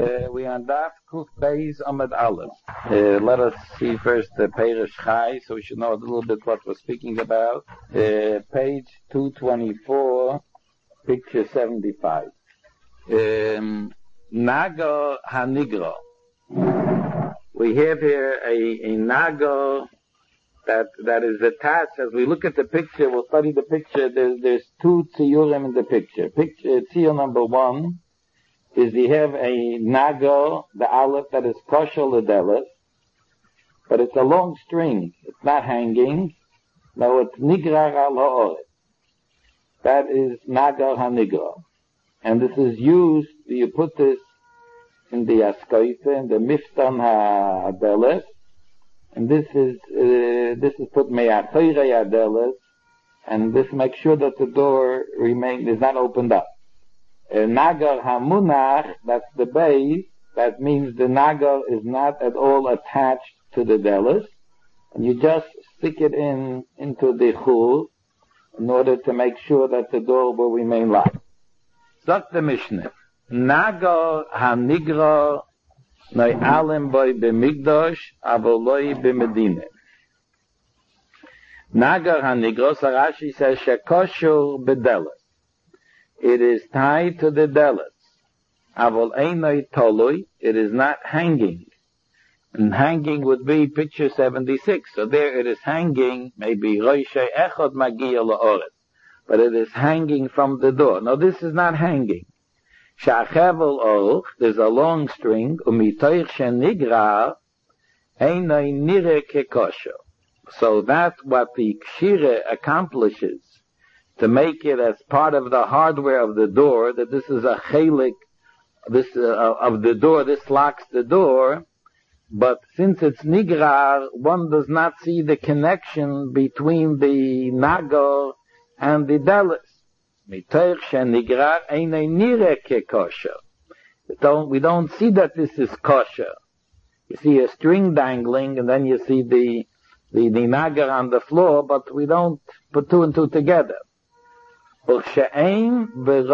We are on Daf Kuf Beis Amud Aleph. Let us see first the Perish Chai, so we should know a little bit what we're speaking about. Page 224, picture 75. Nago HaNigro. We have here a Nago that is attached. As we look at the picture, we'll study the picture. There's two tziyurim in the picture. Tziyur number one is you have a Nago, the Aleph, that is kosher l'deles, but it's a long string. It's not hanging. No, it's nigrar al ha'oret. That is Nago HaNigro. And this is used, you put this in the askoife, in the miftan ha'adeles, and this is put me'achoyrei adeles, and this makes sure that the door is not opened up. Nagar hamunach, that's the base, that means the nagar is not at all attached to the deles, and you just stick it into the chul in order to make sure that the door will remain locked. Sagt the Mishnah, Nagar hanigro noi alem boy b'migdosh avoloi b'medina. Nagar hanigro, Rashi says, shekoshur b'deles. It is tied to the deles. Avol einoi tolui, it is not hanging. And hanging would be picture 76. So there it is hanging, maybe roishe echod magia la'oret. But it is hanging from the door. No, this is not hanging. Sha'chevel oruch, there's a long string, umitoich shenigra, einoi nire kekosho. So that's what the kshire accomplishes, to make it as part of the hardware of the door, that this is a chelik, of the door, this locks the door, but since it's nigrar, one does not see the connection between the nago and the deles. Mitoich shenigrar einei nire kekosher. We don't see that this is kosher. You see a string dangling, and then you see the nagar on the floor, but we don't put two and two together. That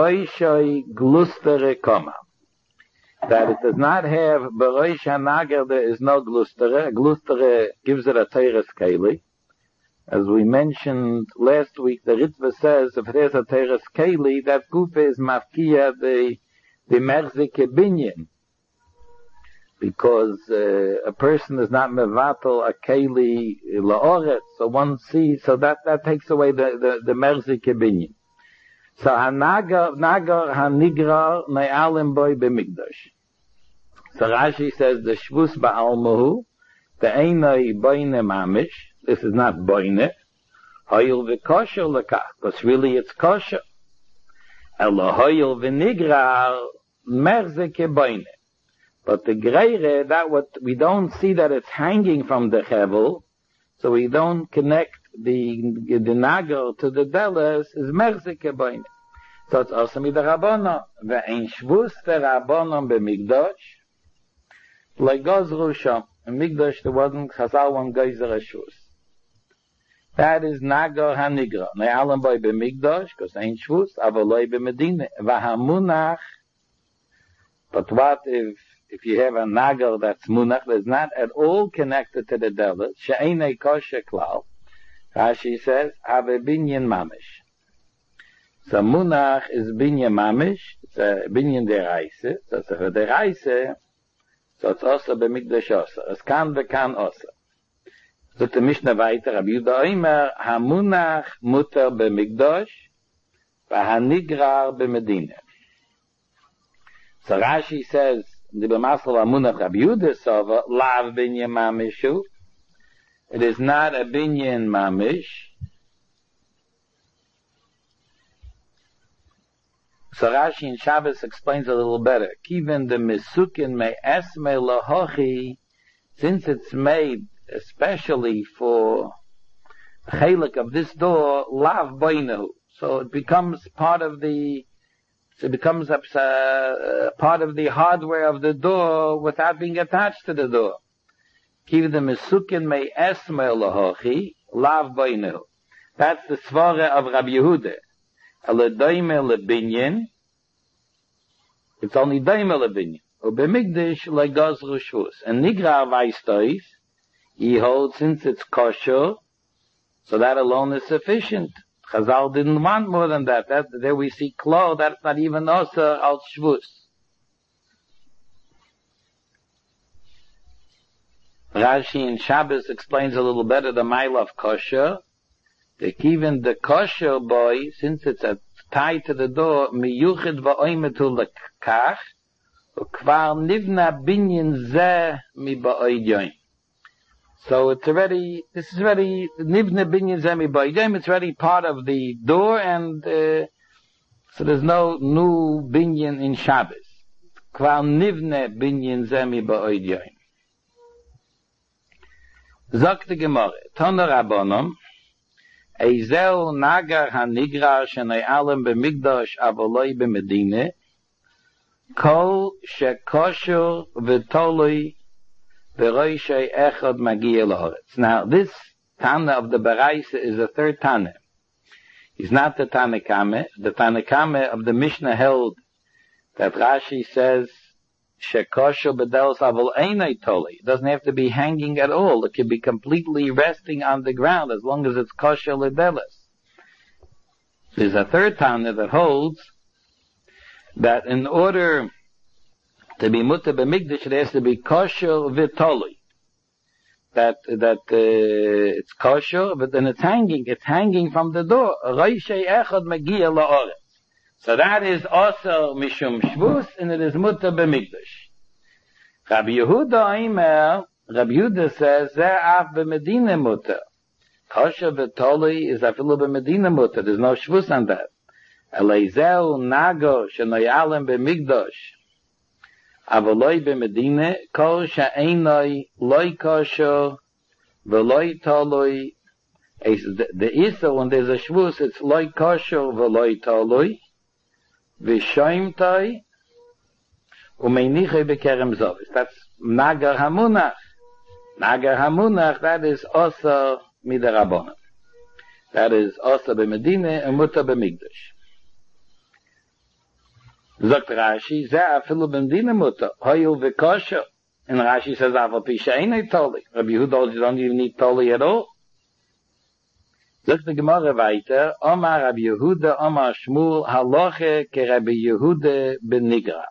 it does not have beroish hanager, there is no glustere. Glustere gives it a teres keli. As we mentioned last week, the Ritva says if it has a teres keli, that kufa is mafkia the merzike binyan, because a person is not mevatel a keli laoret, so one sees, so that takes away the merzike binyan. So nagar hanigra ne'alim boy b'migdash. So Rashi says the shvus ba'almuhu, the einoi boine mamish. This is not boine. Hoyil v'kosher lekach, because really it's kosher. Elo hoyil v'nigra merzeke boine. But the greire, that what we don't see that it's hanging from the chevel, so we don't connect the nagar to the deles, is merzeke boine. So it's also mit der Rabbono. Ve'en shvus der Rabbono b'migdosh, le'gozru sham. In Migdosh there wasn't chazal one geyser a shvus. That is nagar hanigra. Ne'alam boy b'migdosh, because ein shvus, avoloi b'medina. V'hamunach. But what if you have a nagar that's munach, that's not at all connected to the deles, she'enei kosher klal. Rashi says, have a binyan mamish. So munach is binyan mamish, it's a binyan deraise, so it's a deraise, so it's also b'migdash osa. Es kan v'kan osa. So the Mishnah weiter, Rabbi Yehuda Omer, hamunach muter b'migdash, v'hanigrar b'medina. So Rashi says, the b'masal hamunach Rabbi Yehuda sova, lav binyan mamishu. It is not a binyan mamish. So Rashi in Shabbos explains a little better. Kiven the misukin me esme lahochi, since it's made especially for chelik of this door, lav boinahu. So it becomes part of the part of the hardware of the door without being attached to the door. Kiven the misukin me esme lahochi, lav boinahu. That's the svara of Rabbi Yehuda. It's only daimel binyan. ubemigdash legazru shvus. And Nigrar Weistois, he holds since it's kosher, so that alone is sufficient. Chazal didn't want more than that. There we see klo, that's not even also al shvus. Rashi in Shabbos explains a little better the mile of kosher. Even the kosher boy, since it's tied to the door, miyuchid va'oimetu lekach, ukvar nivna binyan zeh mi ba'oidyoim. So it's already, nivna binyan zeh mi ba'oidyoim, it's already part of the door, and so there's no new binyan in Shabbos. Kvar nivna binyan zeh mi ba'oidyoim. Sagt die Gemara, Toner Rabbonom, Ezel nagar hanigra shenei alem b'migdash avoloi b'medine, kol shekosher v'toloi v'roishei echad magia l'horetz. Now, this Tana of the Baraisa is the third Tana. It's not the Tana Kame. The Tana Kame of the Mishnah held that Rashi says, Shekosher b'delos avol einay toli. It doesn't have to be hanging at all. It can be completely resting on the ground as long as it's kosher l'delos. There's a third Tana that holds that in order to be mutter b'mikdash, it has to be kosher v'toli. That it's kosher, but then it's hanging from the door. Roishei echad magia la'oretz. So that is also mishum shvus, and it is mutter b'mikdash. Rabbi Yehuda says, Ze'af b'medina mutter. Kosher v'toli is afilu b'medina mutter. There's no shvus on that. Eleizeu nago shenoyalem b'mikdash. Avoloi b'medina, kol sha'enoi loi kosher v'loi toloi. The Isa, when there's a shvus, it's loi kosher v'loi toloi. V'shoimtoi umeinichoi b'kerem zovis. That's Nagar Hamunach. Nagar Hamunach, that is also midarabona. That is also b'medina and mutter b'mikdash. Zogt Rashi, Zeh afilu b'medina mutter, hoyil v'kosher. And Rashi says, Aval pi she'enei toli. Rabbi Yehuda, you don't even need toli at all. Sagt die Gemara weiter, Omar Rabbi Yehuda, Omar Shmuel, Haloche ke Rabbi Yehuda ben Nigra.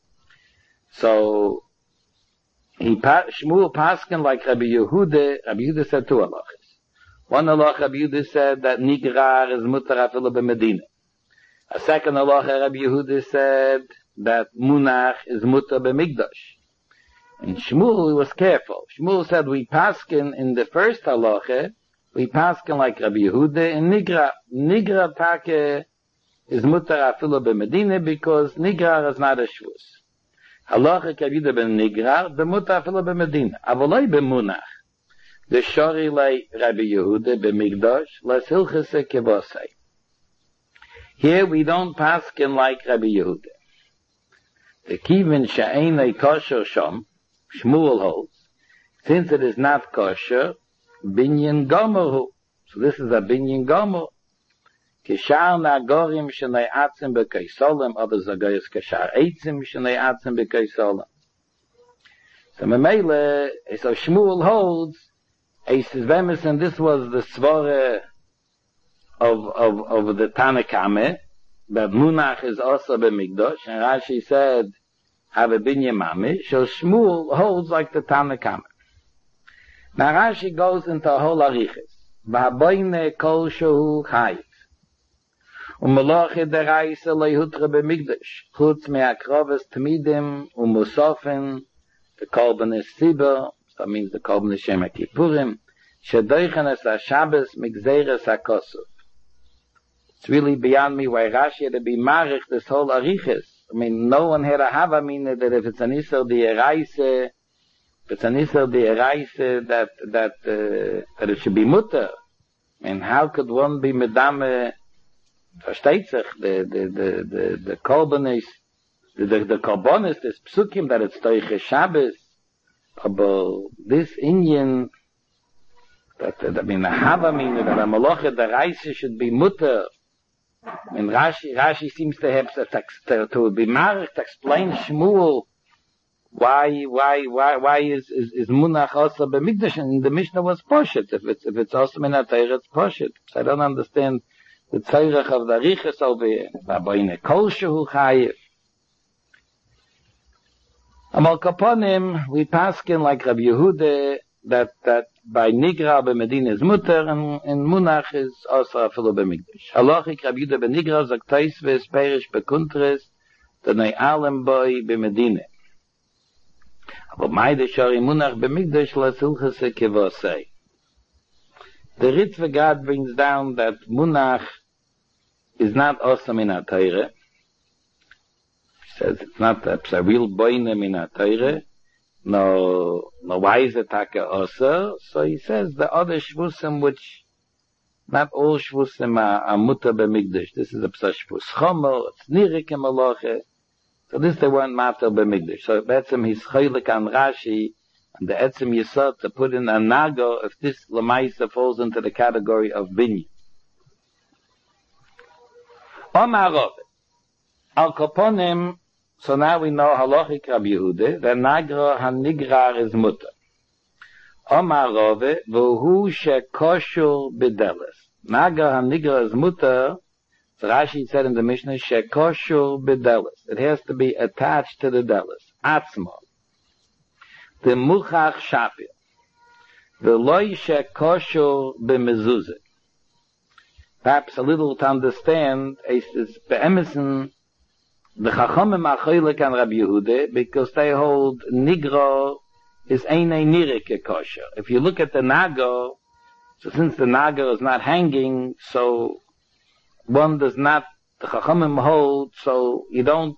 So, Shmuel paskin like Rabbi Yehuda said two haloches. One halach, Rabbi Yehuda said that Nigra is mutar afilu b'medina. A second halacha, Rabbi Yehuda said that Munach is mutar b'mikdash. And Shmuel was careful. Shmuel said we paskin in the first halacha, we paskin like Rabbi Yehuda and Nigra. Nigra take is mutar afilu b'medina because Nigra is not a shvus. Halacha Rabbi ben Nigra, the mutar afilu b'medina. Avoloi b'munach. The shori lei Rabbi Yehuda b'mikdash, les hilchese kevosei. Here we don't paskin like Rabbi Yehuda. The kivin she'enei kosher shom, Shmuel holds, since it is not kosher, binyan gomer. So this is a binyan gomer. Kishar nagorim shenei atzim b'keisolem, others are goyes kishar eitzim shenei atzim b'keisolem. So Memele, so Shmuel holds, he says, and this was the svara of the Tanakame, that Munach is also b'mikdash, and Rashi said, have a binyan mamish, so Shmuel holds like the Tanakame. Now Rashi goes into a whole arichis. Ba'aboyne kol shehu chayv. U'meloche deraisa leihutre b'mikdash. Chutz me'akroves tmidim u'musofen the korbanes siber, that means the korbanes Shem HaKippurim, shedoichen es ha-Shabbos migzeres ha-kosov. It's really beyond me why Rashi had to be marich this whole arichis. I mean, no one had a hava meaning that if it's an Isser d'Eraise, that it should be mutter. I mean, how could one be medame, versteht sich, the korbanis, the korbanis, this psukim, that it's toiche Shabbos, but this Indian, I mean, a hava meaning that a maloche d'Eraise should be mutter. And Rashi seems to have to be married to explain Shmuel Why is Munach also b'mikdash? And the Mishnah was Poshet. If it's also in a Torah, it's Poshet. So I don't understand the Tzorech of the Riches over here. V'aboine kol shehu chayiv. Amal kaponim, we paskin like Rabbi Yehuda, that by Nigra b'Medina is mutter, and Munach is also afilu b'mikdash. Halachik Rabbi Yehuda b'Nigra, zok Tosfos perish b'kuntres, t'nei alem boi b'Medina. But Maide Shari Munach b'Mikdash lasilchase kivosei. The Ritva God brings down that Munach is not awesome in a Torah. He says it's not a real boinem in a Torah. No, why is it taka also? So he says the other shvusim which, not all shvusim are mutter b'Mikdash. This is a psa shvus chomer, it's nirik emaloche. So this they weren't matter b'Mikdash. So Etzem he's chaylik on Rashi, and the Etzem Yisod to put in a nago if this lemaisa falls into the category of binyan. Omar Rove, al koponim. So now we know halachik Rabbi Yehuda that nagro hanigrar is mutter. Omar Rove v'hu shekoshur b'deles. Nagro hanigrar is mutter. So Rashi said in the Mishnah, shekoshur b'deles. It has to be attached to the deles. Atzmo. The muchach shapir. The loy shekoshur b'mezuzah. Perhaps a little to understand is be'emison the Chachamim are chaylik and Rabbi Yehuda because they hold nigro is einay nirike kosher. If you look at the nago, so since the nago is not hanging, so one does not, the Chachamim hold, so you don't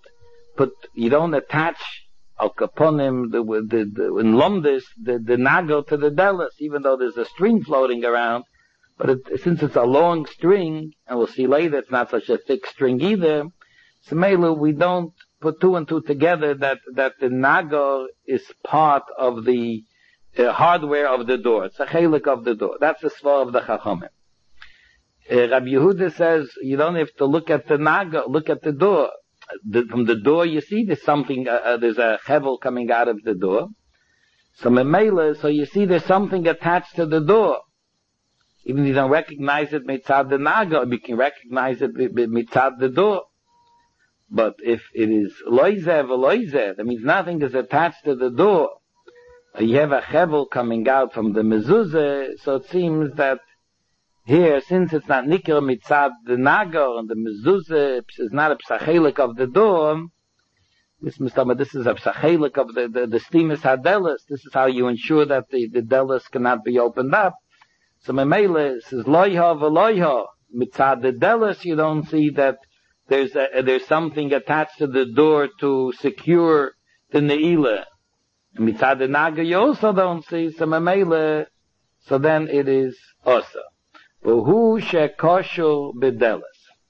attach al kaponim, in Lomdis, the nago to the delis, even though there's a string floating around, but since it's a long string, and we'll see later it's not such a thick string either, so Melu, we don't put two and two together that the nago is part of the hardware of the door. It's a chelik of the door. That's the svar of the Chachamim. Rabbi Yehuda says you don't have to look at the nago, look at the door. From the door you see there's something, there's a hevel coming out of the door. So Memela, so you see there's something attached to the door. Even if you don't recognize it mitzad the nago, you can recognize it mitzad the door. But if it is loizev or loizev, that means nothing is attached to the door. You have a chevel coming out from the mezuzah, so it seems that here, since it's not nikr mitzad the nago and the mezuzah is not a psachelik of the door, this is a psachelik of the steamus hadelis. This is how you ensure that the delis cannot be opened up. So Memele says loyha v'loyha mitzad the delis. You don't see that there's something attached to the door to secure the ne'ilah. Mitzad the naga you also don't see, so Memele, so then it is also. V'hu shekoshu b'deles.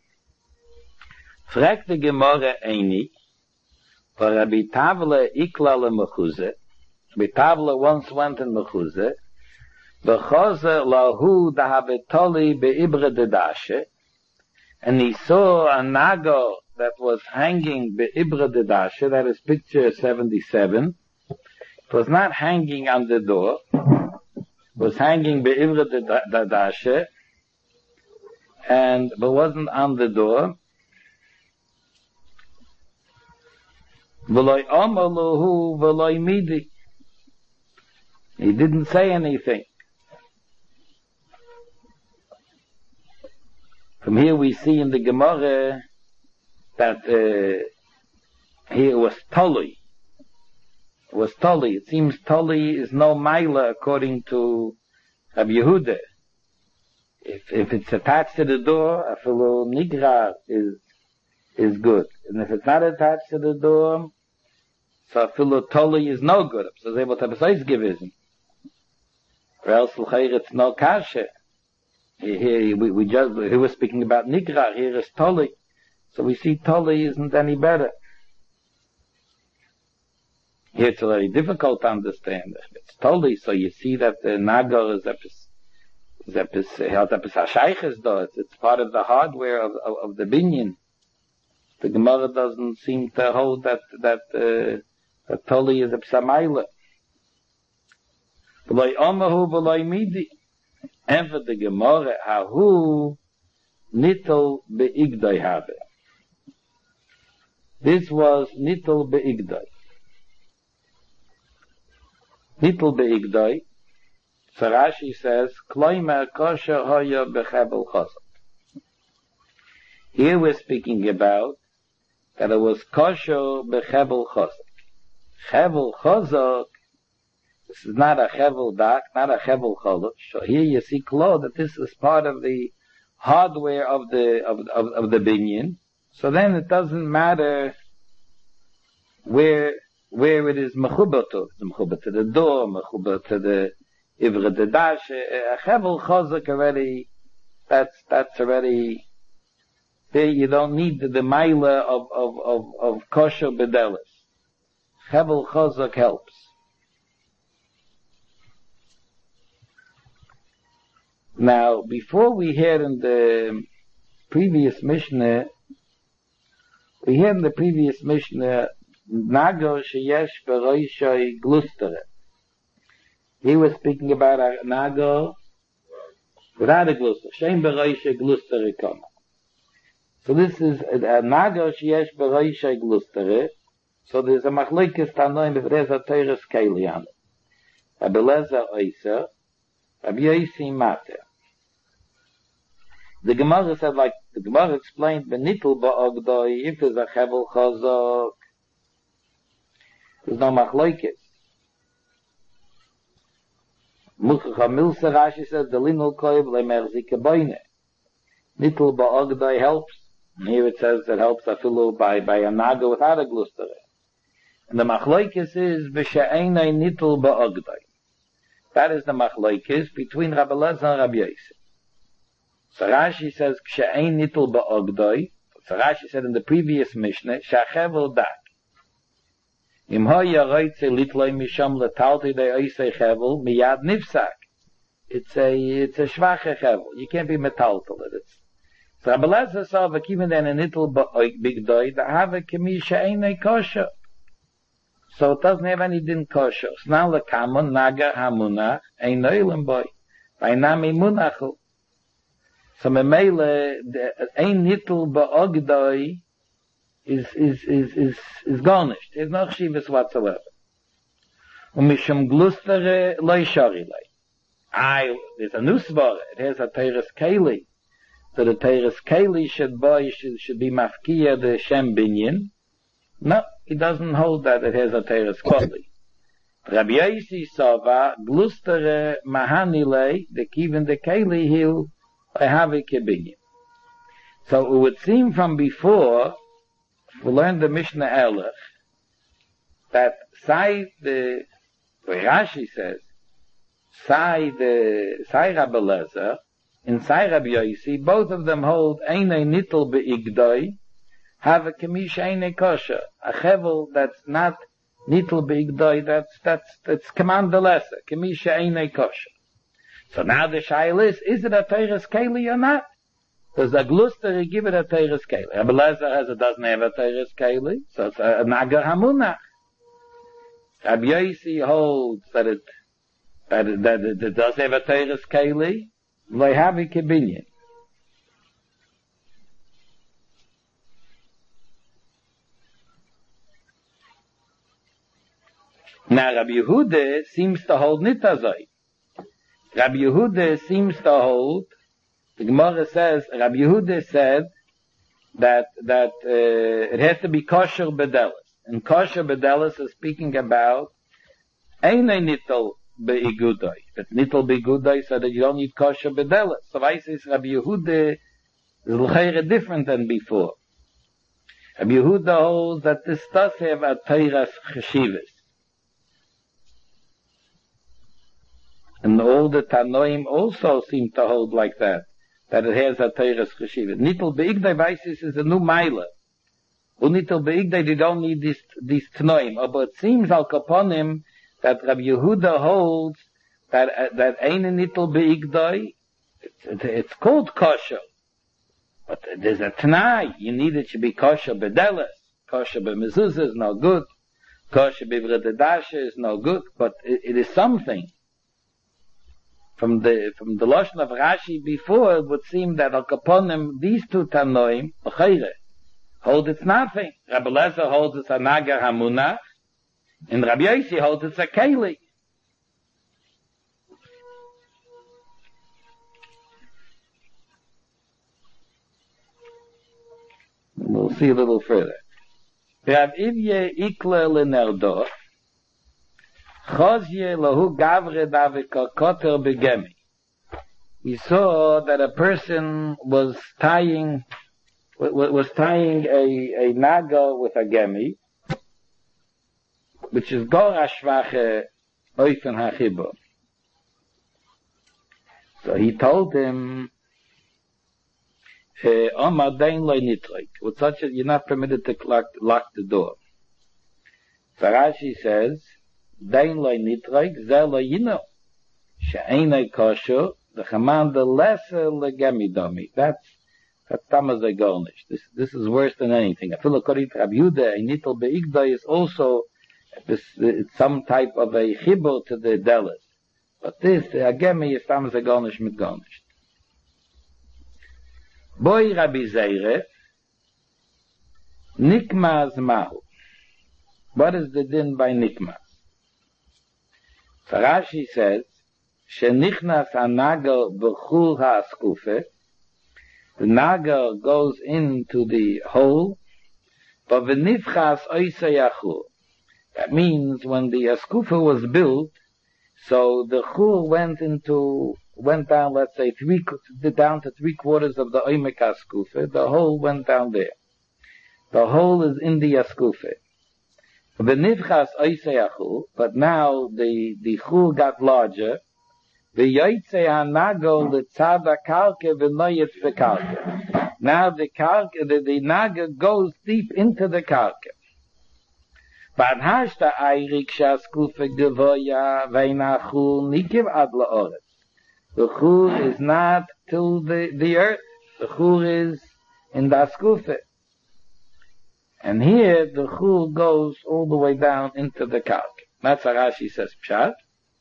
Fragt the Gemara eini, for Rabbi Tavle ikla le-mechuzeh. Rabbi Tavle once went in mechuzeh, v'choze lahu dahabetoli be'ibre dedashe, and he saw a nago that was hanging be'ibre dedashe, that is picture 77. It was not hanging on the door, it was hanging be'ibre dedashe, but wasn't on the door. V'loi omer lahu v'loi midi. He didn't say anything. From here we see in the Gemara that here was Toli. It was Toli. It seems Toli is no Maila according to Rabbi Yehuda. If it's attached to the door, a fellow Nigra is good. And if it's not attached to the door, so a fellow Toli is no good. So it's able to have a size givism. Or else it's no kasha. Here we were speaking about Nigra, here is Toli. So we see Toli isn't any better. Here it's very difficult to understand. If it's Toli, so you see that the Nagar is it's part of the hardware of the binyan. The Gemara doesn't seem to hold that The Toli is a Psamayla. V'loi omahu v'loi midi. And for the Gemara, hahu nitel be'igdoi habe. This was nitel be'igdoi. Nitel be'igdoi. So Rashi says, Kloimer kosher hoya bechevel chazak. Here we're speaking about that it was kosher bechevel chazak. Chevel chazak, this is not a chevel dak, not a chevel cholosh. So here you see clear that this is part of the hardware of the binyan. So then it doesn't matter where it is mechuber to. It's mechuber to the door, mechuber to the ivre de dash. A chevel chazak already, that's already, there you don't need the maila of kosher bedelis. Chevel chazak helps. Now, before we hear in the previous Mishnah, Nago sheyesh beroishai glustere. He was speaking about a Nago without a gluster. Shem beroishai glustere kama. So this is a Nago sheyesh beroishai glustere. So there's a machlekes tanoim if there's a teres keili on it. Rabbi Lezer oiser, Rabbi Yosi mater. The Gemara said, like the Gemara explained, benitel ba'ogdoi, if there's a chevel chazak, there's no machlekes. Muchach HaMilsa Rashi says, delinul koiv le'merzike boine. Nitel ba'ogdoi helps. And here it says it helps afilu by a naga without a glustere. And the machlekes is b'she'enei nitel ba'ogdoi. That is the machlekes between Rabbi Lezer and Rabbi Yosi. So Rashi says, Kshe'ein nitel ba'ogdoi. So Rashi said in the previous Mishnah, Sha'chevel dak. Im hoya roitze litloi misham letalti de oisei chevel, miyad nifsak. It's a schwache chevel. You can't be metaltal it. So Rabbi Lezer saw, v'kiven den a nitel ba'ogdoi, da have kemi she'enei kosher. So it doesn't have any din kosher. Sna lekamon, naga hamunach, ein noilim boy. Vainami munachu. So memele ein nitel ba'ogdoi is garnished. There's no chshivas whatsoever. Mishum glustere loy shari loy. There's a new svara. It has a teres keli. So the teres keli should be mafkiya the shem binyan. No, it doesn't hold that it has a teres keli. Rabbi Yosi sava glustere mahanile the kiven the keli hill. I have a kibinyan. So it would seem from before, we learned the Mishnah Elech, that Sai Rashi says, Sai Rabbi Lezer, and Sai Rabbi Yosi, both of them hold Einei Nitel Be'igdoi, have a Kemish Einei Kosher, a Chevel that's not Nitel Be'igdoi, that's command the lesser, Kemish Einei Kosher. So now the shaila is it a teres keli or not? Does a gluster give it a teres keli? Rabbi Lezer doesn't have a teres keli, so it's a nagar hamunach. Rabbi Yosi holds that it does have a teres keli. They have a kibinyan. Now Rabbi Yehuda seems to hold nitazoi. Rabbi Yehuda seems to hold, the Gemara says, Rabbi Yehuda said that it has to be kosher bedelis. And kosher bedelis is speaking about einei nitel be'igudoi. But nitel be'igudoi so that you don't need kosher bedelis. So I say Rabbi Yehuda is l'chayre different than before. Rabbi Yehuda holds that this does have a teiras cheshivas. And all the Tanoim also seem to hold like that it has a Teres Cheshivah. Nitel Be'igdai Weisis is a new Meile. Und Nitel Be'igdai, they don't need these Tanoim. But it seems al Kaponim that Rabbi Yehuda holds that Ein Nitel Be'igdai, it's called kosher. But there's a Tanai. You need it to be kosher Bedelis. Kosher Be'mezuzah is no good. Kosher bivra de dasha is no good, but it is something. From the Lashon of Rashi before, it would seem that al kaponim, these two Tanoim, hold it's nothing. Rabbi Lezer holds it's a nagar hamunach, and Rabbi Yossi holds it's a keli. We'll see a little further. Rav Ivye ikle lenerdor, chozye lahu gavre davika koter begemi. We saw that a person was tying a naga with a gemi, which is gora shvache oifen hachibur. So he told him, Omar dein loy nitroik. With such you're not permitted to lock the door. So Rashi says, dein loy nitroik, ze lo yino. She'enei kosher, the command the lesser legemi domi. That's tamazay gornish. This is worse than anything. Afil according to Rabbi Yehuda, a nitel beigda is also it's some type of a chibur to the delis. But this, the agemi is tamazay gornish mit gornish. Boy Rabbi Zeire, Nikmaz Mahu. What is the din by Nikmaz? So Rashi says, Shenichnas hanagar b'chul ha'askufe. The nagar goes into the hole, but v'nifchas oisei achur. That means when the askufe was built, so the chur went down, let's say, down to 3/4 of the oimek askufe. The hole went down there. The hole is in the askufe. V'nifchas oisei achur, but now the chur got larger. V'yoytzei hanago l'tzad ha'karke v'noyetz v'karke. Now the naga goes deep into the karke. But hashta ayrik shaskufe gevoya v'einachur nikiv ad la'oretz. The chur is not to the earth. The chur is in the askufe. And here the chur goes all the way down into the karke. That's how Rashi says pshat.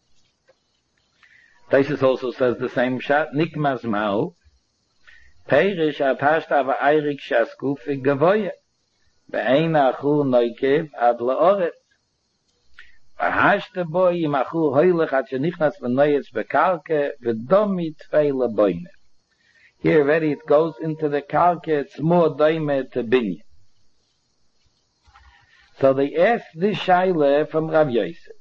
Taisus also says the same pshat. Nikmaz ma'u. Peirish at hashta v'ayrik shaskufe gevoya. Ve'ein achur noikiv ad la'oretz. V'hashta boy im achur hoylech at shenichnas v'noyetz bekarke v'domi tvei leboine. Here already it goes into the karke, it's more doime to binyan. So they asked this shaila from Rav Yosef.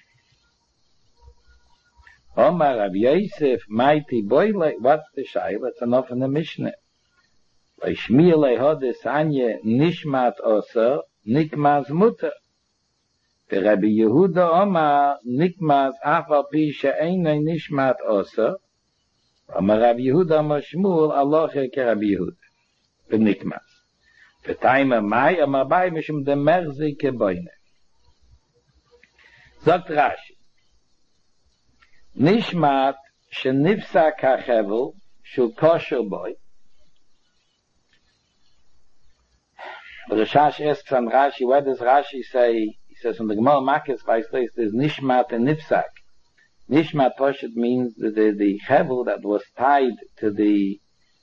Omar Rav Yosef, mighty boy, what's the shaila? It's enough in the Mishnah. Shmiya lehodes anye nishmat oser nikmaz mutter. The Rabbi Yehuda Omar nikmaz afal pi she'enei nishmat oser. Omar Rabbi Yehuda Omar Shmuel aloche ke Rabbi Yehuda. V'nikmaz. V'taima mai Omar bai mishum de merzi ke boine. Sagt Rashi. Nishmat shenifsak ha'chevel shul kosher boy. The Rashash asks on Rashi, what does Rashi say? He says from the Gemara Makis by place there's Nishmat and Nifsak. Nishmat Poshet means the chevel that was tied to the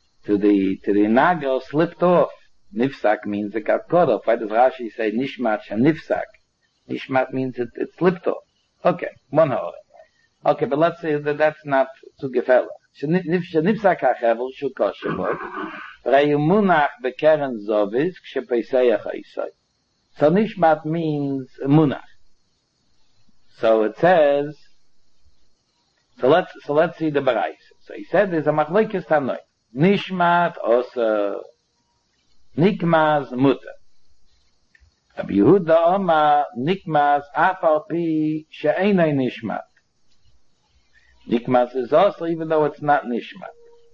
nagar slipped off. Nifsak means it got cut off. Why does Rashi say Nishmat and Nifsak? Nishmat means it slipped off. Okay, one hora. Okay, but let's say that that's not too gefährlich. Shenifsak ha-chevel shul kosher boy. Munach bekeren zovis kshepeiseyach haisay. So nishmat means munach. So it says. So let's see the barais. So he said there's a machlekes tanoi. Nishmat also nikmaz mutter. Rabbi Yehuda Omar nikmaz afal pi she'enei nishmat. Nikmaz is also even though it's not nishmat.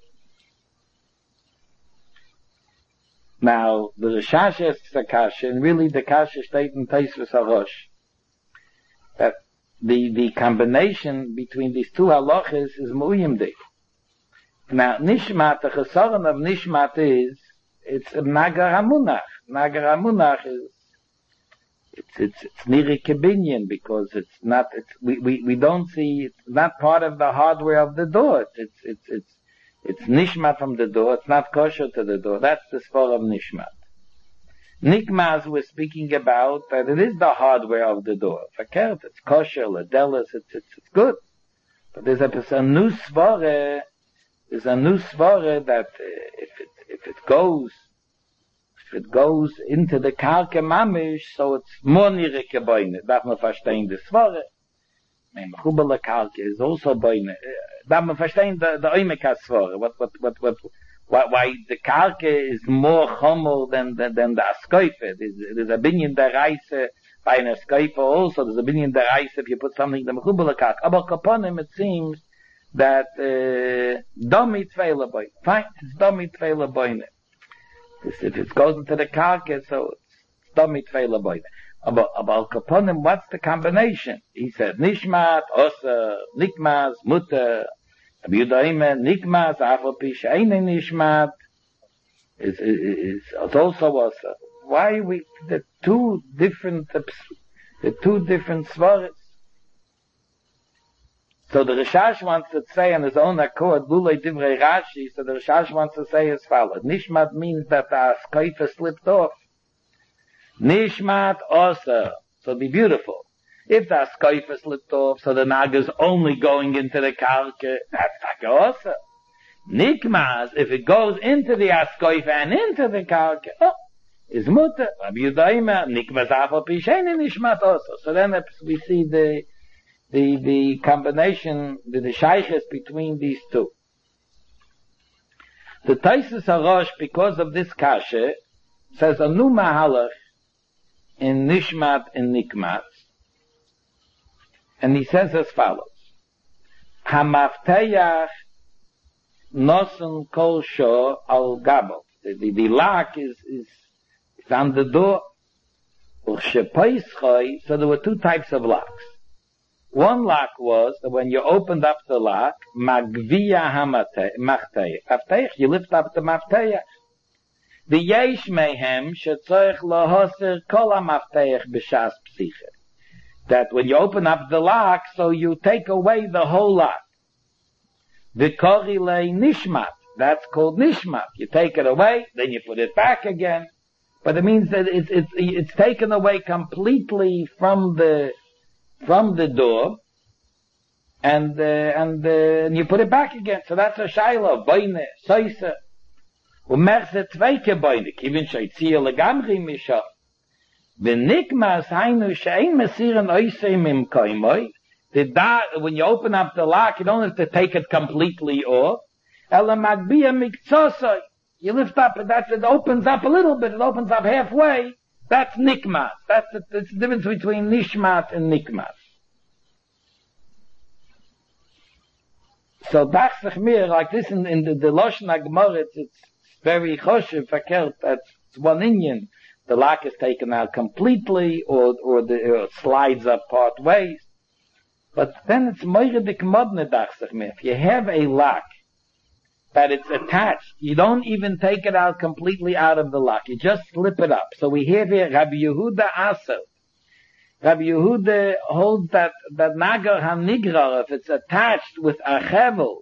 Now, the Rashash asks a kasha, and really the kasha states in Tosfos HaRosh, that the combination between these two halachas is mu'yimdik. Now, nishmat, the chesaron of nishmat is, it's nagar hamunach. Nagar hamunach It's niri kibinyan because we don't see, it's not part of the hardware of the door. It's nishmat from the door. It's not kosher to the door. That's the spur of nishmat. Nikmas we're speaking about that it is the hardware of the door. Verkehrt, it's kosher, ladelis, it's good. But there's a new svara. There's a new svara that if it goes into the karke mamish, so it's more nirike boine. Darf man verstehen the svara. Mein chubele karke is also boine. Darf man verstehen the oimeka svara. Why the karke is more chomer than the askoife. There's a binyan der reise by an askoife also. There's a binyan der reise if you put something in the mechubele karke. Aber kaponim it seems that domi tvele boine. Fine, it's domi tvele boine. If it goes into the karke, so it's domi tvele boine. About kaponim, what's the combination? He said nishmat, osa, nikmas, mutter. Nikmas, Afopish, Eine Nishmat, is also was, why the two different svaras. So the Rishash wants to say on his own accord, Lulei Divrei Rashi, so the Rishash wants to say as follows. Nishmat means that the Askaifa slipped off. Nishmat Osa, so be beautiful. If the askoifa slipped off, so the naga is only going into the karke, that's taka also. Nikmas, if it goes into the askoifa and into the karke, is mutter. Rabbi Yudaima, nikmas afal pisheni nishmat also. So then we see the combination, the shaykhs between these two. The Taisus Harosh, because of this kasha, says a new mahalach in nishmat and nikmat. And he says as follows. Hamafteyach nosen kol sho al gabel. The lock is on the door. So there were two types of locks. One lock was that when you opened up the lock, magviya mafteyach. You lift up the mafteyach. The yesh mehem shetzorech lohoser kol hamafteyach b'shas psiche. That when you open up the lock, so you take away the whole lock. V'korile nishmat. That's called nishmat. You take it away, then you put it back again. But it means that it's taken away completely from the door, and you put it back again. So that's a shayla, boine, soise. Umerse zweike boine, kivin shaitzia legamri misha. When you open up the lock, you don't have to take it completely off. You lift up, it opens up a little bit, it opens up halfway. That's nikmas. That's the difference between nishmat and nikmas. So dachsich mir, like this in the Lashon HaGemara, it's very choshev, verkehrt, that's one Indian. The lock is taken out completely, or it slides up part ways. But then it's moiridik modne dachsich mir. If you have a lock that it's attached, you don't even take it out completely out of the lock. You just slip it up. So we have here Rabbi Yehuda Asel. Rabbi Yehuda holds that nagar hanigra, if it's attached with a chevel,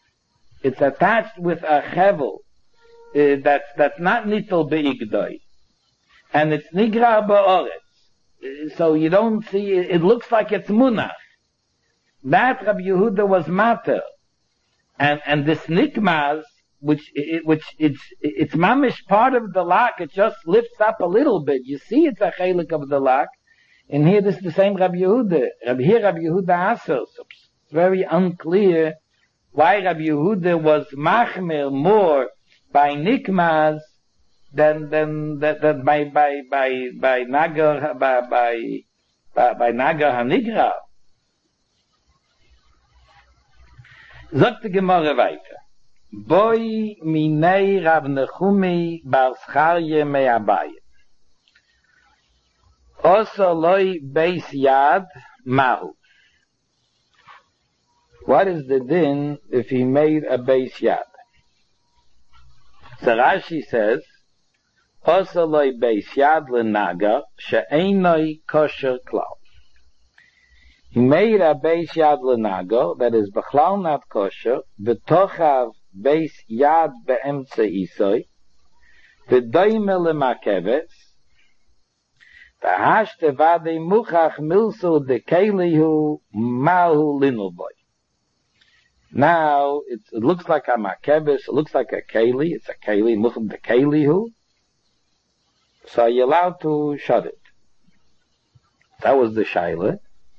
that's not nitel beigdoi. And it's nigra ba'oretz. So you don't see, it looks like it's munach. That Rabbi Yehuda was mater. And this nikmaz, which it's mamish part of the lock, it just lifts up a little bit. You see it's a chelik of the lock. And here this is the same Rabbi Yehuda. Rabbi Yehuda Asel. So it's very unclear why Rabbi Yehuda was machmir more by nikmaz than by nagar hanigra. Sagt die Gemara weiter. Boi minei Rav Nechumi bar Scharye me Abaye. Oso loi beis yad mahu. What is the din if he made a beis yad? So Rashi says, Osaloi beis yad lenaga, she'enoi kosher klal. He made a beis yad lenaga, that is bechlal not kosher, v'tochav beis yad be'emtze isoi, v'doime lemakeves, v'hashte vade muchach milso de kelihu mahu linulboy. Now, it looks like a makeves, it looks like a keli, it's a keli, muchach de kelihu, so you're allowed to shut it. That was the shaila.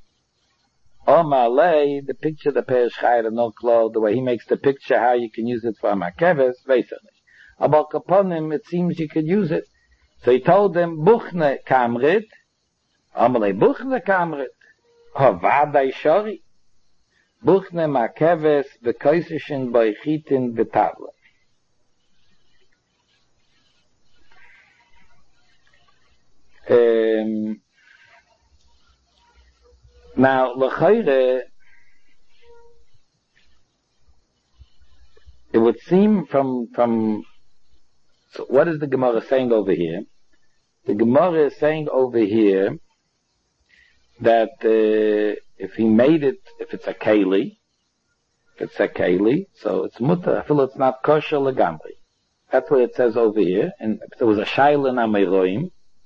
Malay, the picture, the Perish Chayr and Oklo, the way he makes the picture, how you can use it for makeves, basically. About Kaponim, it seems you could use it. So he told them, Buchne kamrit, Malay Buchne kamrit, Havadai shori, Buchne makeves, Bekoisishin boichitin betavla. Now, l'chayre, it would seem from, so what is the Gemara saying over here? The Gemara is saying over here that if he made it, if it's a keli, so it's mutter. I feel it's not kosher legamri. That's what it says over here. And if there was a shaila in Amayroim,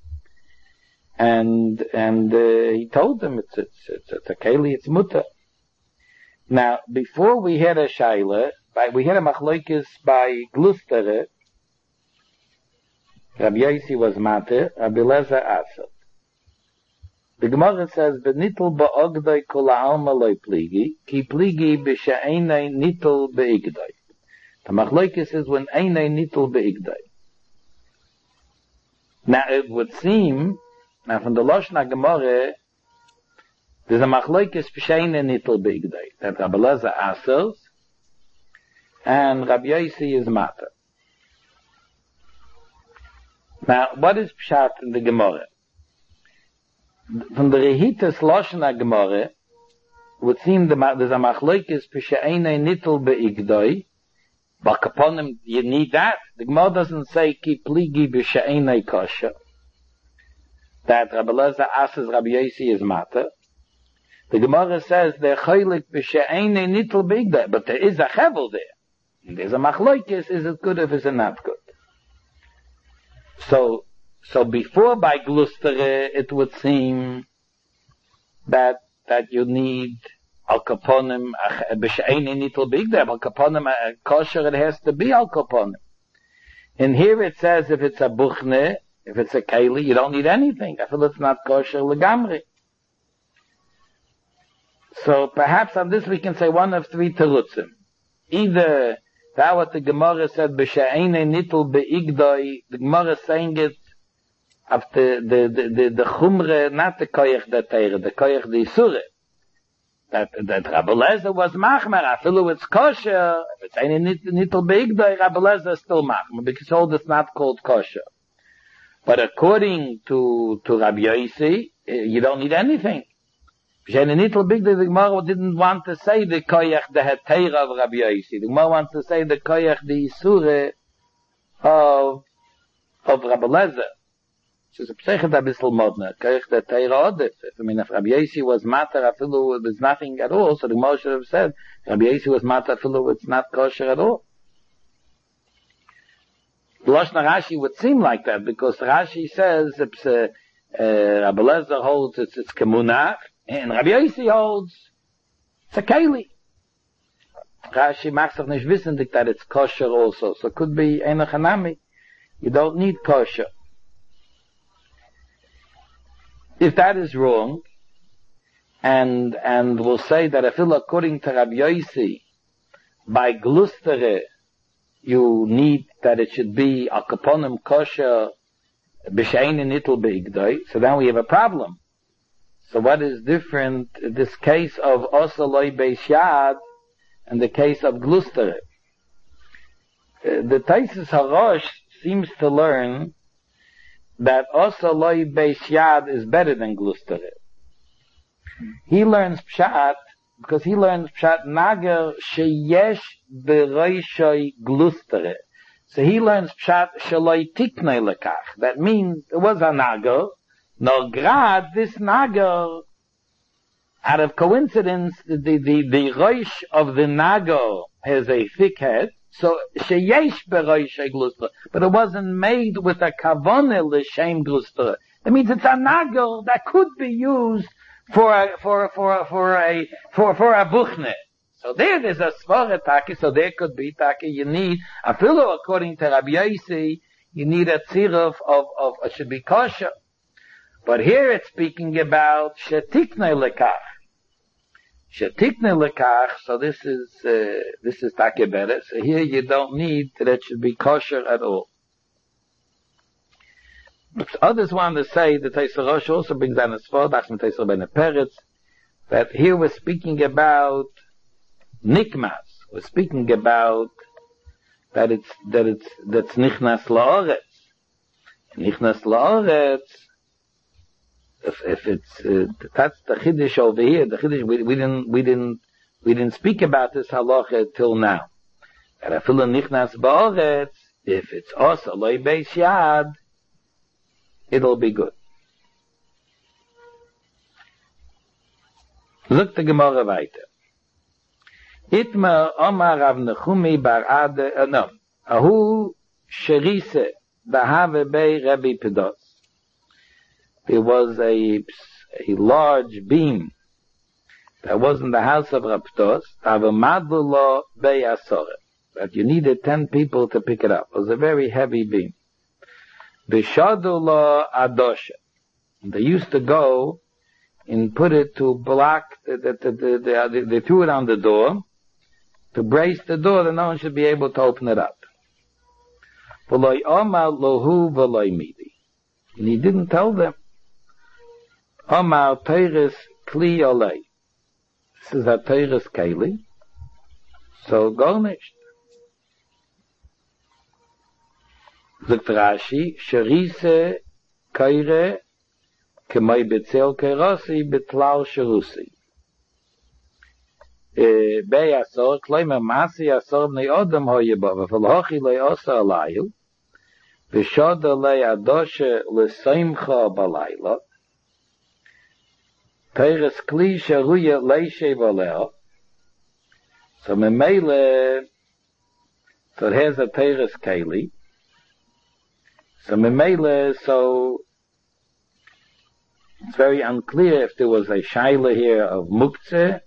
and he told them it's a keli, it's mutter. Now, before we had a shaila, we had a machlokes by Glustere. Rabbi Yossi was mater, Rabbi Lezer aser. The Gemara says, "B'nitl ba'ogdai kol ha'alma loy pligi, ki pligi b'sha'enei nitl be'igdai." The machlokes is when einei nitl be'igdai. Now, it would seem, now from the Loshna Gemara, there's a machlokes b'sha'enei nitl be'igdai, that Rabbi Lezer asers, and Rabbi Yossi is mater. Now, what is pshat in the Gemara? From the Rehitas Loshna Gemara, would seem there's a machlokes b'sha'enei nitl be'igdai, but upon him, you need that. The Gemara doesn't say ki pligi b'sha'enei kosher, that Rabbi Lezer asers Rabbi Yossi is mater. The Gemara says they're cholik b'sha'enei nitl be'igdai, but there is a chevel there. And there's a machlokes, is it good or is it not good? So before by Glustere, it would seem that you need al kaponim b'sha'enei nitl be'igdai, al kaponim kosher, it has to be al kaponim. And here it says if it's a buchne, if it's a keli, you don't need anything. I feel it's not kosher legamri. So perhaps on this we can say one of three terutzim. Either that what the Gemara said, b'sha'enei nitl be'igdai, the Gemara is saying it after the chumre, not the koyach the teire, the koyach the isure. That Rabbi Lezer was machmer, I feel it's kosher, if it's einei nitl be'igdai, Rabbi Lezer is still machmer, because all that's not called kosher. But according to Rabbi Yossi, you don't need anything. B'sha'enei nitl be'igdai, the Gemara didn't want to say the koyach the heteira of Rabbi Yossi. The Gemara wants to say the koyach the isure of Rabbi Lezer. Which is a psechet a bissel modner. Koyach the heteira odef. I mean, if Rabbi Yossi was mater, I feel there's nothing at all, so the Gemara should have said, Rabbi Yossi was mater, I feel it's not kosher at all. The Loshna Rashi would seem like that, because Rashi says, Rabbi Lezer holds it's kemunach, and Rabbi Yossi holds it's a keli. Rashi makes doch nicht wissen that it's kosher also. So it could be eine chanami. You don't need kosher. If that is wrong, and we'll say that I feel according to Rabbi Yossi, by Glustere, you need that it should be al kaponim kosher b'sha'enei nitl be'igdai. So then we have a problem. So what is different in this case of osaloi beis yad and the case of Glustere? The Taisus Harosh seems to learn that osaloi beis yad is better than Glustere. He learns pshat because he learns pshat nager sheyesh bereishoi Glustere. So he learns pshat shaloi tiknei lekach. That means it was a nagar, no grad, this nagar, out of coincidence, the roish of the nagar has a thick head, so sheyesh beroish glustra, but it wasn't made with a kavone l'shem glustra. That means it's a nagar that could be used for a buchne. So there's a svara taki, so there could be taki, you need, afilo according to Rabbi Yossi, you need a tziruf of it should be kosher. But here it's speaking about shetikne lekach. Shetikne lekach, so this is taki better. So here you don't need that it should be kosher at all. Others want to say that Tosfos Rosh also brings down a svara, that's from Tosfos ben Peretz, that here we're speaking about nikmas. We're speaking about that's nichnas la'oretz. Nichnas la'oretz. If it's that's the chiddush over here. The chiddush we didn't speak about this halacha till now. And I feel nichnas ba'oretz. If it's also loy beis yad, it'll be good. Look the Gemara weiter. Itmer Omar Rav Nechumi bar Ade, Ahu Sherise Bahave Bei Rabbi Pedos. There was a large beam that was in the house of Rabbi Pedos, Avamadulo Bei Asore, that you needed 10 people to pick it up. It was a very heavy beam. Bishadulo Adoshe. They used to go and put it to block, they threw it on the door, to brace the door that no one should be able to open it up. And he didn't tell them. Omar Teres Kli Olei. This is a Teres Keli. So garnished. Zegt Rashi, Sherise Kaire Kemai Betzel Kerosi Betlal Sherusi. Bei Asor, Kloimer Masi Asor Bnei Odom Hoyeba, V'Falhochi Lei Osa Alayu, V'Shoda Lei Adoshe L'Seimcha Balayla, Teres Kli Sheruye Leishe Valeo. So Memele, so it has a Teres Keli. So Memele, so it's very unclear if there was a shaila here of muktzeh,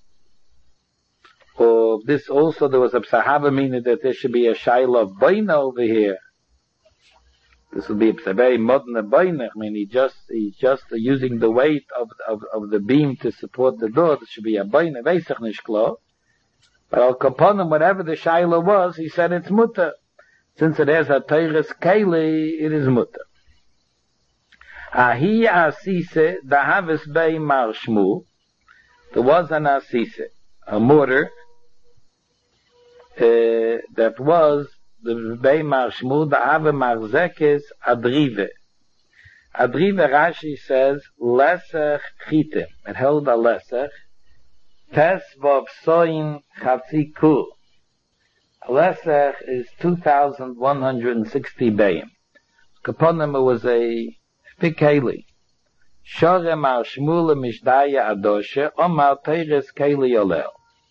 or this also there was a psahava meaning that there should be a shaila of baina over here. This would be a very modern baina. I mean, he's just using the weight of the beam to support the door. There should be a baina, veisach nishklo. But al kaponim, whatever the shaila was, he said it's mutter. Since it has a teres keli, it is mutter. Ahi asise dahavis bei mar shmu. There was an asise, a mortar, that was the bei mar shmu dahave marzekes adrive. Adrive Rashi says lesech chitim. It held a lesech. Tes vav soin chatzi kul. A lesech is 2,160 bayim. Kaponim was a Fikeli. Shore mar shmule mishdaya adoshe, omar teres keli olel.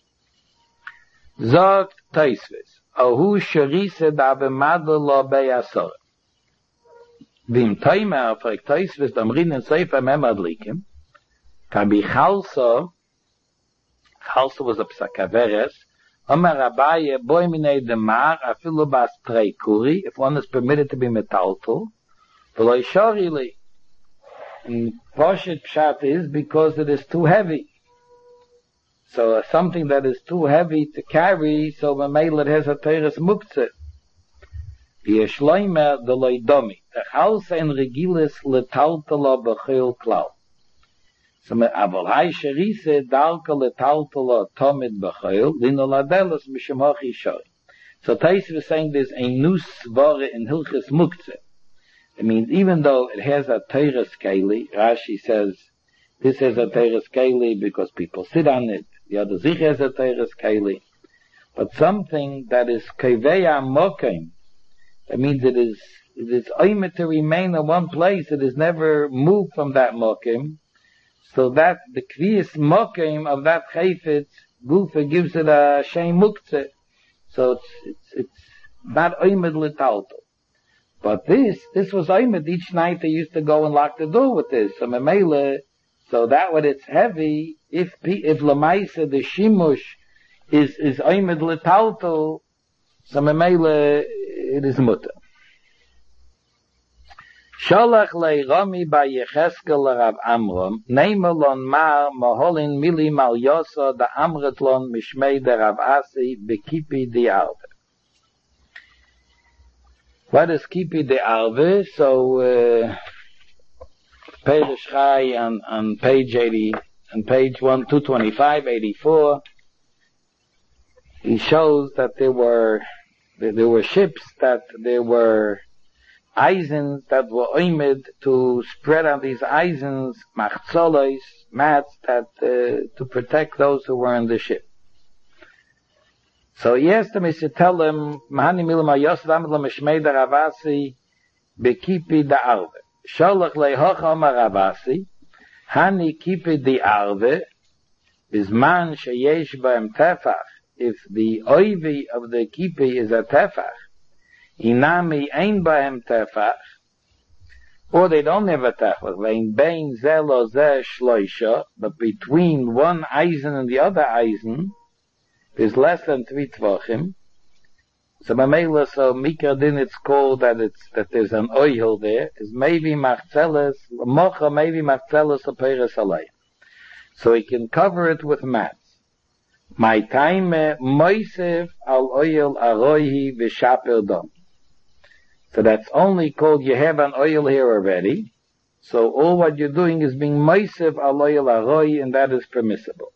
Zog Tosfos, ahu sherise dave madlo bei asor. Vim toimer, fragt Tosfos, damrin in Sefer Memadlikim, kabi chalso was a psakaveres, omar Abaye, boi minei demar, afilu bas trei kuri, if one is permitted to be metaltal, v'loi shorili. And Poshet Pshat is because it is too heavy. So something that is too heavy to carry, so Mamela it has a Teres Muktzeh. Yeshloimer the Loidomi. The house and Regilis letaltala b'chil klau. So Avol Hai Sherise dalka letaltala tomid b'chil, linoladelos mishemochi shoi. So Tais was saying there's a new svara in Hilchis Muktzeh. It means even though it has a Teres Keli, Rashi says, this has a Teres Keli because people sit on it. The other Zich has a Teres Keli. But something that is Keveya Mokim, That means it is oimed to remain in one place. It is never moved from that mokim. So that the kviyas mokim of that chayfetz gufa gives it a shem muktzeh. So it's not oimed l'talto. But this was oimed. Each night they used to go and lock the door with this. So memele, so that when it's heavy, if lemaisa the shimush is oimed l'talto, so memele it is mutter. Sholach lei Rami by Yecheskel Rav Amram, Neimelon Mar Moholin Mili Mal Yosa da Amretlon Mishmei de Rav Asi Bekipi de Arve. What is Kipi de Arve? So, Perish Chai on page 80, on page 225, 84, he shows that there were ships, that there were eisens that were oimed to spread on these eisens, machzolos, mats, that to protect those who were in the ship. So he asked him, he said, tell him, Mahani milma yosef amidlo mishmei da Ravasi bekipi da arve. Sholach lehocha ma Ravasi, hani kipi di arve, bizman sheyesh baem tefach. If the oivi of the kipi is a tefach, Inami ein bahem tefach, or they don't have a tefach. Vein bein ze lo ze shloisha, but between one eisen and the other eisen is less than 3 tvachim. So Mamela, so Mikra din it's called that there's an oil there, is maybe machzeles, mocha maybe machzeles a peres alay. So he can cover it with mats. My time moisef al oil aroihi v'shaper dom. So that's only called you have an oil here already. So all what you're doing is being moisef al oil aroi, and that is permissible.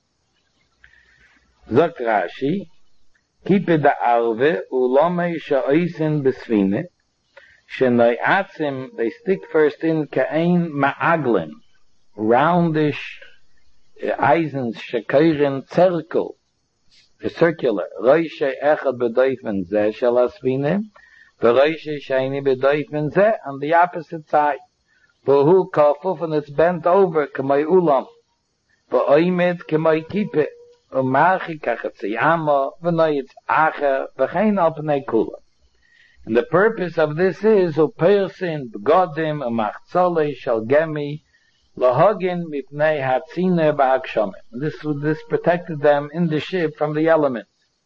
Zok Rashi, kipe da arve ulome sha'oisin besvine, shenoi atzim, they stick first in ka'ein ma'aglin, roundish eisens shekeiren circle, circular, roishe echad bedoifen zeh shel asvine, Bereishe Shaini Bedoifen Zeh on the opposite side. Behu Kafuf, and it's bent over, Kamay Ulam. Beoimed Kamay Kipe. Umachi Kachatziyama, Venoyitz Acher, Bechein Alpnei Kula. And the purpose of this is, Upersin, Begodim, Umachzole, Shalgemi, Lohogin, Mipnei Hatzine, Ba'akshamim. This protected them in the ship from the elements.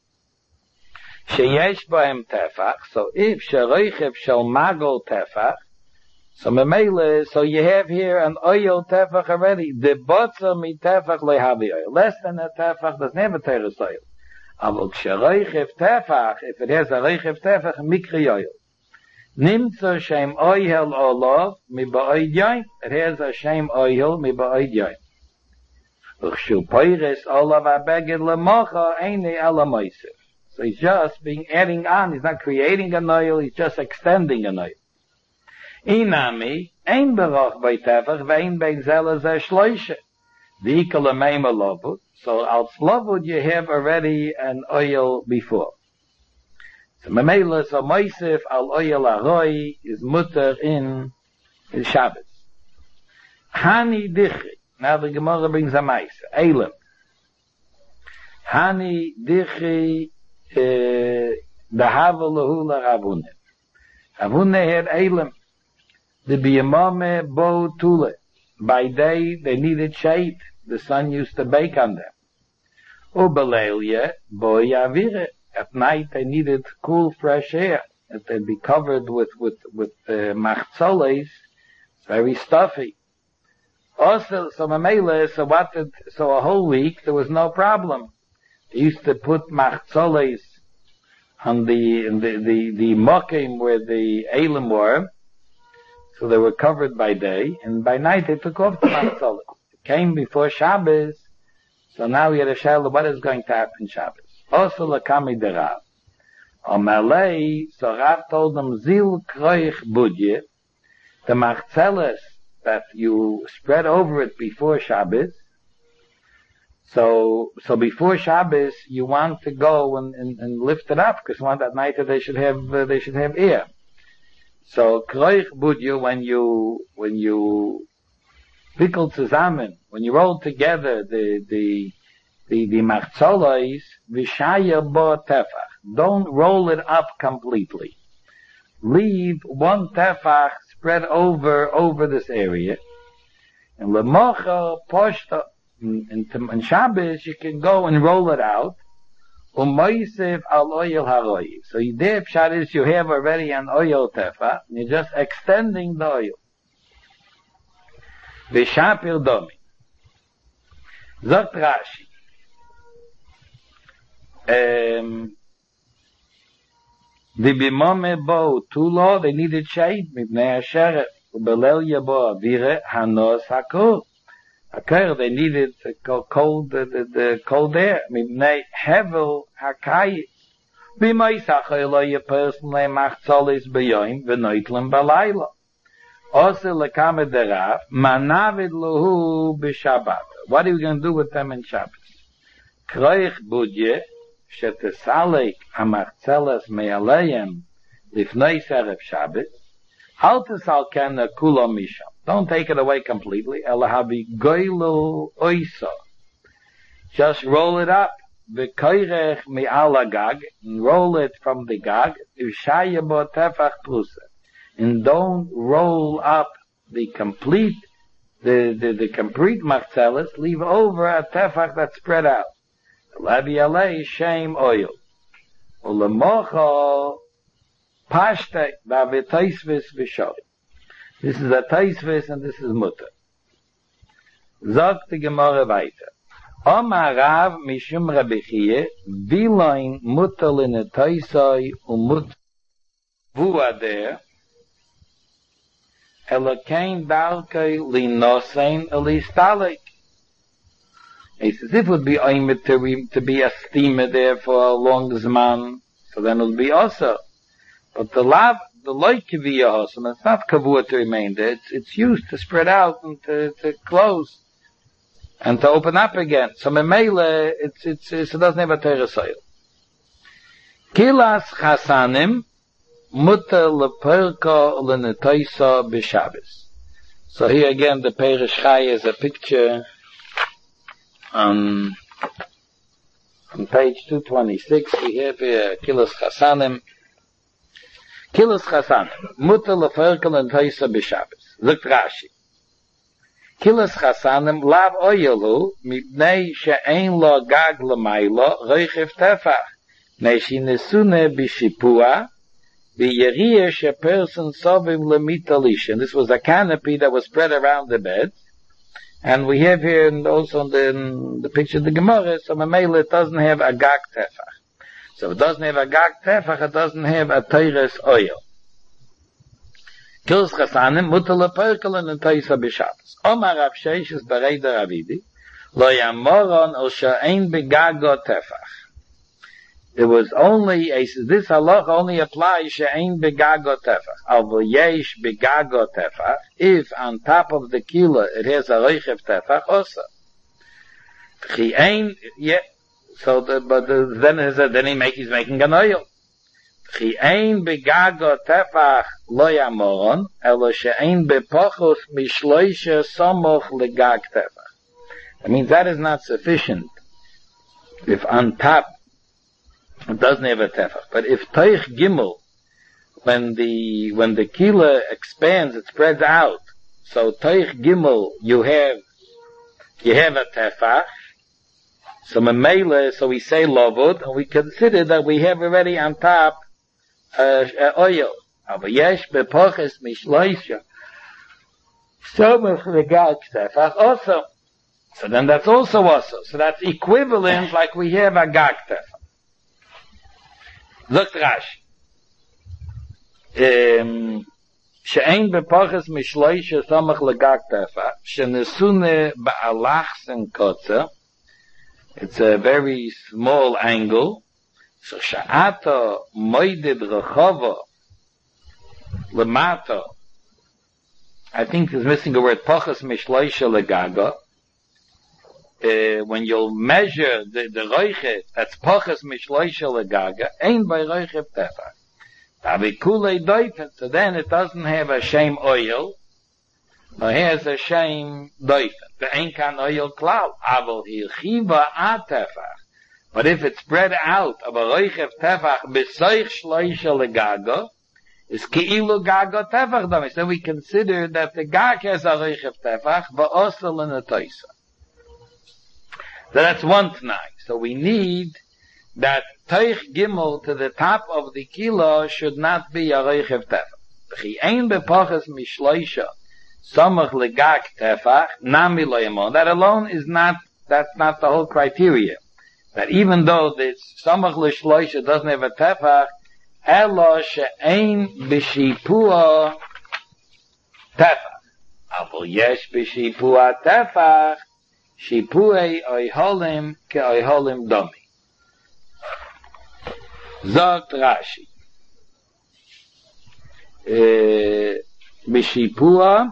Sheyesh bahem tefach, so if sheroichev shel magol tefach, so memele, so you have here an oil tefach already. The botzer mi tefach lehavi oil. Less than a tefach doesn't have a teres oil. Avol sheroichev tefach, if it has a roichev tefach, mikri oil. Nimtzo shem oil olov mi ba'oid yoin. It has a shem oil mi ba'oid yoin. Uchshu poires olav abeged lemocha eini ala moisef. So he's just adding on, he's not creating an oil, he's just extending an oil. Inami, ein beroch by tefach, vein bein zela ze shloishe. V'ikal ameima lovud. So als lovud you have already an oil before. So memela, so moisef al oil aroi is mutter in Shabbos. Hani dichi. Now the Gemara brings a mice. Elam. Hani dichi the Havalahu la Ravune. Ravune had Elam. The Biyamame Bo Tule. By day they needed shade. The sun used to bake on them. Ubalelia Bo Yavire. At night they needed cool, fresh air. That they'd be covered with machzoles. It's very stuffy. Also, so Mamela, so a whole week there was no problem. They used to put machzoles on the mokim where the elim were, so they were covered by day, and by night they took off the machzoles. It came before Shabbos, so now we had a shaila, what is going to happen Shabbos? Also lakami de Rav. Amalei, so Rav told them, zil kroich budye, the machzeles that you spread over it before Shabbos. So before Shabbos, you want to go and lift it up, because you want that night that they should have air. So, Kroich Budju, when you pickle zusammen, when you roll together the Machzolos, Vishaya Bo Tefach. Don't roll it up completely. Leave one Tefach spread over this area. And Lemocha, Poshta, in Shabbos, you can go and roll it out. Moisef al oil haroyi. So you did pshat is you have already an oil tefa, and you're just extending the oil. V'shapir domi. Zot Rashi. The bimome bo tulo, they needed shade, mibnei asheret, ubelel yabo avire hanos hakur. They needed the cold air. Mibnei hevel hakayis. B'moisach lo ye personally machzolis beyoim v'noitlim balayla. Ose lekamed derav manavid lohu b'Shabbat. What are we going to do with them in Shabbos? Kroich budye shetesalek hamachzeles me'aleim lifnei serev Shabbos. Haltesal kena kulo misham. Don't take it away completely. Elahabi goylu oisa. Just roll it up. V'koirech mi'ala gag. Roll it from the gag. Ushaya bo tefach prusa. And don't roll up the complete marcelis. Leave over a tefach that's spread out. Labi alei shame oil. Ulamocha pashtek v'avitaisvis v'shori. This is a taisvis and this is mutter. Zog the Gemara weiter. Omar Rav mishum Rabbi Chie viloin mutter lene taisai umut vuader elokein dalkei linosein elistalik. He says if it would be aimed to be a steamer there for a long zman, so then it would be also. But the light kaviyah hosam, it's not kavua to remain there. It's used to spread out and to close and to open up again. So memele, it doesn't have a teresoil. Kilas chasanim mutter leperka lenetoisa b'Shabbos. So here again, the Perish Chai is a picture on page 226. We have here Kilas chasanim. Kilas chasanim mutter leperka lenetoisa b'Shabbos. Look Rashi. Kilas chasanim lav oyelu mipnei she'ein lo gag l'maylo reichev tefach neshi nesune b'shipua v'yeriyeh she'person sovim lemitalish. And this was a canopy that was spread around the bed. And we have here, and also in the picture of the Gemara, so Mamela, it doesn't have a gag tefach. So it doesn't have a gag tefach, it doesn't have a teires oil. Kilas chasanim mutter leperkel and teisa b'Shabbos. Omar Rav Sheshes Barei Ravidi lo yamoron el she'ein begago tefach. It was only, this halacha only applies she'ein begago tefach. Al yesh begago tefach, if on top of the kila it has a reichev tefach also. So then he's making an oil. Ein begago tefach lo yamoron, elo she'ein bepochus mishloisha somoch legag tefach. That means that is not sufficient. If on top it doesn't have a tefach, but if teich gimel, when the kila expands, it spreads out. So teich gimel, you have a tefach. So memele, so we say lovud, and we consider that we have already on top oil. Aber yesh bepoches mishloisha somoch legag tefach also. So then that's also. So that's equivalent, like we have a gag tefach. Look Rashi. She'ein bepoches mishloisha somoch legag tefach shenesune ba'alachsen kotzer. It's a very small angle. So sha'ata moided rechava lemato. I think it's missing a word. Pochas mishloisha legaga. When you'll measure the roichet, that's pochas mishloisha legaga. Ein by roichet tefach. So then it doesn't have a shame oil, or has a shame doifen. The ain't kan oil klal. Aval hirchiva atefach. But if it's spread out of a roichev tefach besoich shloisha legago, is keilu gago tefach dami. So we consider that the gag has a roichev tefach, va'osel in a toisa. So that's one t'nai. So we need that teich gimel to the top of the kilo should not be a roichev tefach. V'chi ein bepoches mishloisha samach legag tefach nami lo yamon. That alone is not, that's not the whole criteria. That even though this samach l'shloisha doesn't have a tefach, elo she'ein b'shipua tefach. Avol yesh b'shipua tefach, shipuei oiholim ke'oiholim domi. Zogt Rashi. B'shipua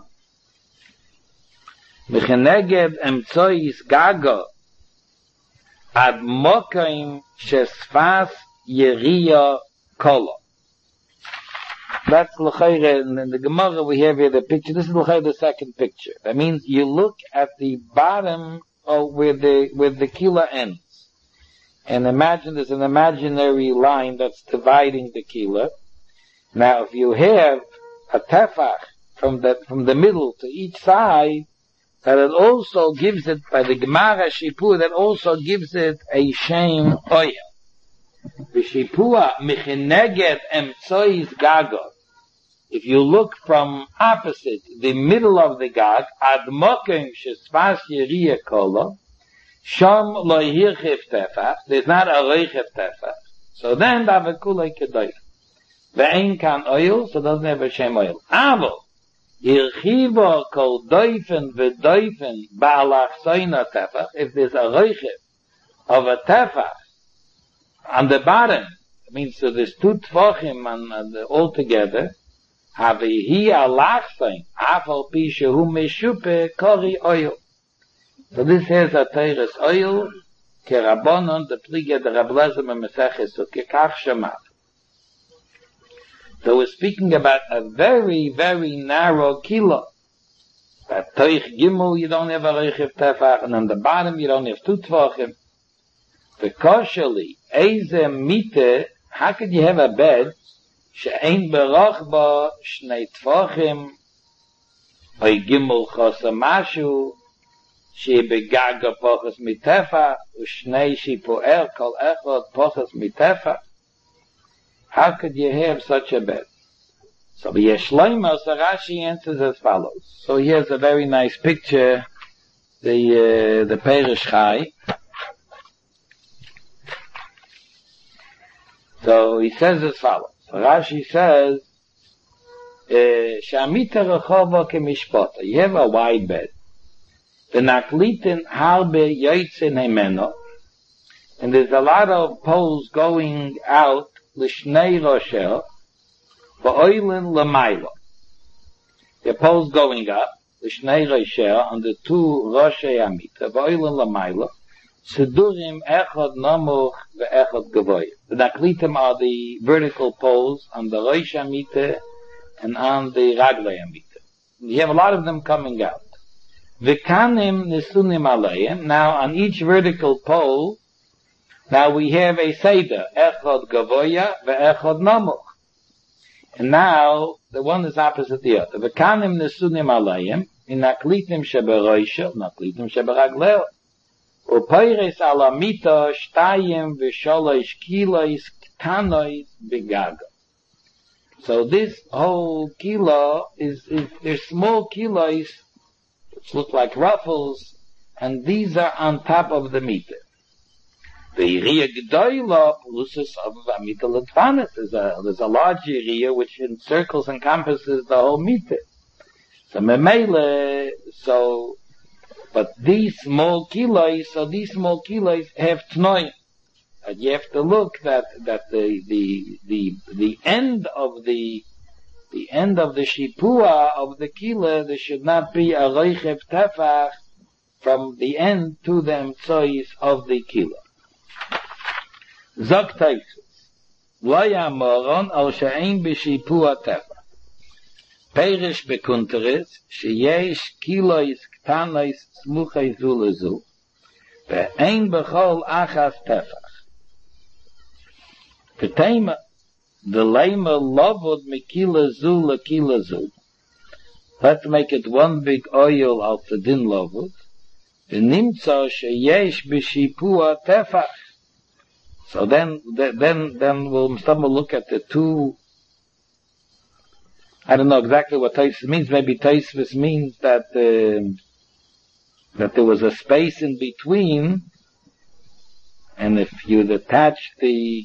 v'cheneged emtsois gago ad mokaim shesfas yeriya kolo. That's l'chayre, in the Gemara we have here the picture. This is l'chayre the second picture. That means you look at the bottom of where the kila ends. And imagine there's an imaginary line that's dividing the kila. Now if you have a tefach from the middle to each side, that it also gives it, by the Gemara Shipua, that also gives it a shame oil. V'shipua michineged emtsois gago. If you look from opposite, the middle of the gag, ad mokem shesfas yeriya kolo, sham lo hirchiv tefach, there's not a reichiv tefach. So then, davekulei kedoif. Ve'ein kan oil, so it doesn't have a shame oil. Avo, Irchiva kol doifen v'doifen ba'alach soina tefach. If there's a reichiv of a tefach on the bottom, it means so there's two tefachim all together. Havihi alach soin afal pi shehu meshupe kori oil. So this has a teres oil kerabonon the pliga the Rav Lezer meseches so kekach shemav. So we're speaking about a very, very narrow kilo. At Teich Gimel you don't have a reichiv tefach, and on the bottom you don't have two tefachim. V'kosheli, eze mite, how could you have a bed, she'ein berach ba shnei tefachim, oy Gimel chosa mashu, she begaga pochas mitefach, u'shnei shipoer kol echot pochas mitefach. How could you have such a bed? So the Yeshleima, so Rashi answers as follows. So here's a very nice picture, the Perish Chai. So he says as follows. So Rashi says, Shamita rechova kemishpota. You have a wide bed. V'naklitin harbe yotzin hemeno. And there's a lot of poles going out l'shnei roshel, v'oilin l'maylo. The poles going up, l'shnei roshel, on the two roshei amita, v'oilin l'maylo, sedurim echad namuch v'echad gavoy. The naklitim are the vertical poles on the rosh amita and on the raglei amita. You have a lot of them coming out. V'kanim nesunim alayim. Now on each vertical pole, now we have a seder, echad gavoya ve'echad namuch. And now, the one is opposite the other. V'kanim nesunim alayim, in naklitim sheberoisha, naklitim sheberagleo. U'poires alamita shtayim v'sholosh kilois ktanois begaga. So this whole kilo there's small kilos, which look like ruffles, and these are on top of the meter. The Yiriya G'doyla, Pelusis of Amita Latvanis, there's a large Yiriya which encircles and encompasses the whole meter. So Memele, but these small kilos have Tnoim. And you have to look that the end of the Shipua of the kila, there should not be a Reichev Tefach from the end to the Emtsois of the kila. Zog Taisus. lo yamoron al she'ein b'shipua tefa. Perish bekunteres, sheyesh kilois ktanos smuchei zu lezu, ve'ein bechol achas tefach. V'teima, the lema lovod mekila zu lekila zu. Let's make it one big oil al tzedin lovod. V'nimtza sheyesh b'shipua tefach. So then we'll look at the two. I don't know exactly what Tosfos means. Maybe Tosfos means that there was a space in between, and if you'd attach the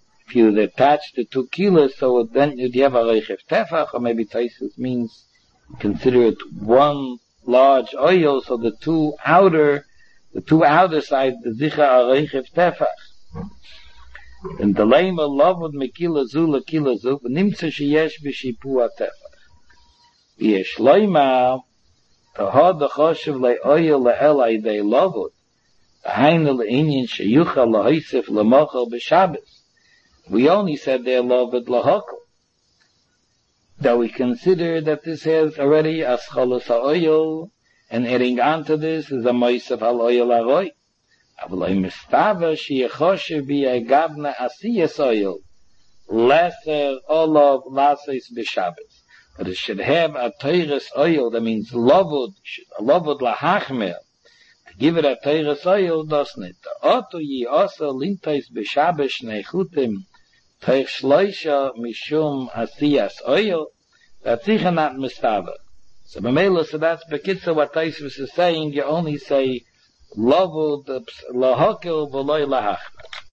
2 kilos, so then you'd have a reichev tefach, or maybe Tosfos means consider it one large oil, so the two outer side, the zicha a reichev tefach. And the lema lovod mekila zu lekila zu, v'nimtza sheyesh b'shipua tefach. V'yesh loima, tahad achoshev le'oyel le'el aydei lovod, v'hainu le'inyin sheyuchal le'hoisef le'mochel b'Shabbos. We only said they're lovod lahokal. Though we consider that this has already aschalos ha'oyel, and adding on to this is a moisef ha'oyel ha'roy. Avaloi mistava sheyechoshev b'yagavna asiyas oil, lesser olav lasis b'Shabbos. But it should have a teires oil, that means lovud lahachmer. To give it a teires oil, doesn't it? Oto yi osa lintais b'Shabbos neichutim teich shloisha mishum asiyas oil. That's sicher not mistava. So b'meila, so that's bekitza what Tosfos is saying. You only say lovud lahakel v'loy lahachmer.